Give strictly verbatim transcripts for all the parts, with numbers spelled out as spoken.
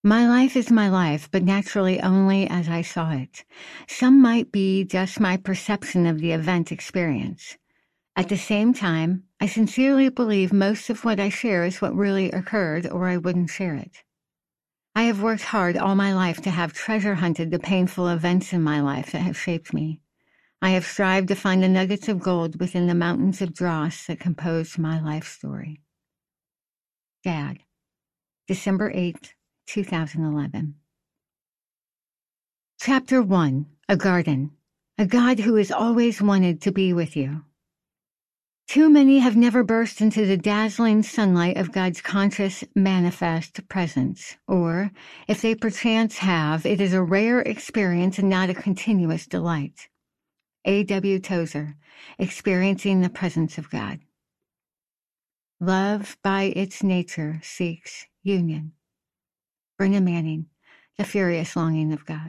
My life is my life, but naturally only as I saw it. Some might be just my perception of the event experience. At the same time, I sincerely believe most of what I share is what really occurred, or I wouldn't share it. I have worked hard all my life to have treasure hunted the painful events in my life that have shaped me. I have strived to find the nuggets of gold within the mountains of dross that compose my life story. Dad, December eighth, two thousand eleven. Chapter one, A Garden. A God who has always wanted to be with you. Too many have never burst into the dazzling sunlight of God's conscious, manifest presence. Or, if they perchance have, it is a rare experience and not a continuous delight. A W Tozer, Experiencing the Presence of God. Love, by its nature, seeks union. Brennan Manning, The Furious Longing of God.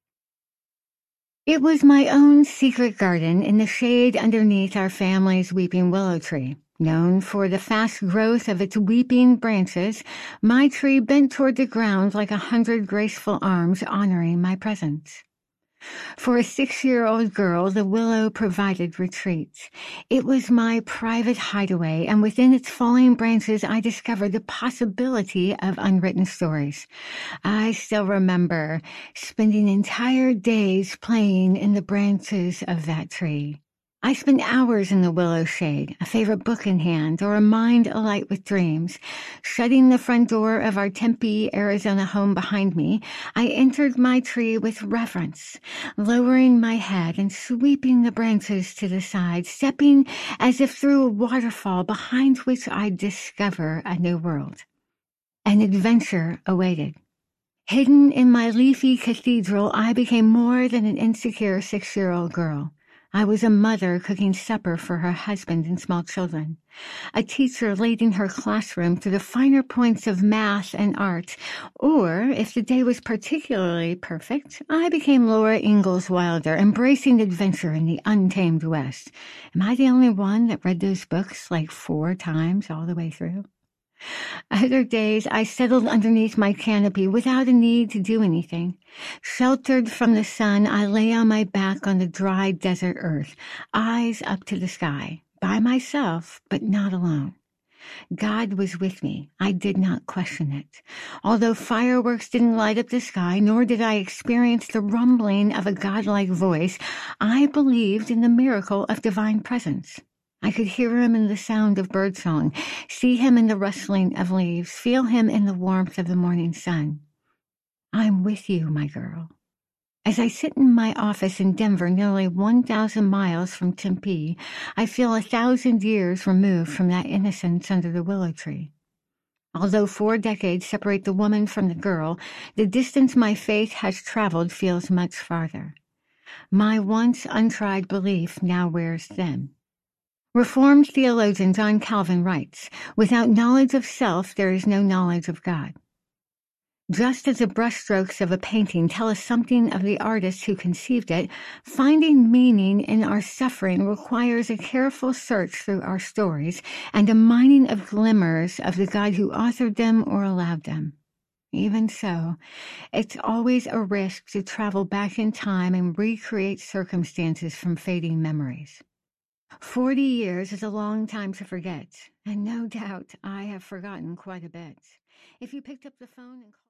It was my own secret garden in the shade underneath our family's weeping willow tree. Known for the fast growth of its weeping branches, my tree bent toward the ground like a hundred graceful arms honoring my presence. For a six-year-old girl, the willow provided retreat. It was my private hideaway, and within its falling branches I discovered the possibility of unwritten stories. I still remember spending entire days playing in the branches of that tree. I spent hours in the willow shade, a favorite book in hand, or a mind alight with dreams. Shutting the front door of our Tempe, Arizona home behind me, I entered my tree with reverence, lowering my head and sweeping the branches to the side, stepping as if through a waterfall behind which I'd discover a new world. An adventure awaited. Hidden in my leafy cathedral, I became more than an insecure six-year-old girl. I was a mother cooking supper for her husband and small children, a teacher leading her classroom to the finer points of math and art, or, if the day was particularly perfect, I became Laura Ingalls Wilder, embracing adventure in the untamed West. Am I the only one that read those books like four times all the way through? Other days, I settled underneath my canopy without a need to do anything. Sheltered from the sun, I lay on my back on the dry desert earth, eyes up to the sky, by myself, but not alone. God was with me. I did not question it. Although fireworks didn't light up the sky, nor did I experience the rumbling of a godlike voice, I believed in the miracle of divine presence. I could hear him in the sound of birdsong, see him in the rustling of leaves, feel him in the warmth of the morning sun. I'm with you, my girl. As I sit in my office in Denver, nearly one thousand miles from Tempe, I feel a thousand years removed from that innocence under the willow tree. Although four decades separate the woman from the girl, the distance my faith has traveled feels much farther. My once untried belief now wears thin. Reformed theologian John Calvin writes, "Without knowledge of self, there is no knowledge of God." Just as the brushstrokes of a painting tell us something of the artist who conceived it, finding meaning in our suffering requires a careful search through our stories and a mining of glimmers of the God who authored them or allowed them. Even so, it's always a risk to travel back in time and recreate circumstances from fading memories. Forty years is a long time to forget, and no doubt I have forgotten quite a bit. If you picked up the phone and